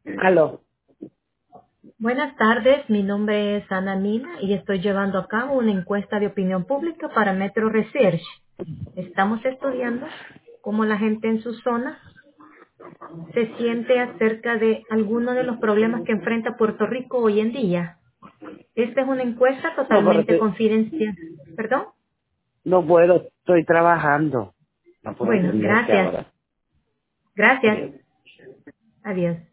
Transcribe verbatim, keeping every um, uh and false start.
Aló. Buenas tardes, mi nombre es Ana Mina y estoy llevando a cabo una encuesta de opinión pública para Metro Research. Estamos estudiando cómo la gente en su zona se siente acerca de algunos de los problemas que enfrenta Puerto Rico hoy en día. Esta es una encuesta No, pero totalmente te- confidencial. ¿Perdón? no puedo, estoy trabajando. No puedo Bueno, atenderte gracias. ahora. Gracias. Adiós. Adiós.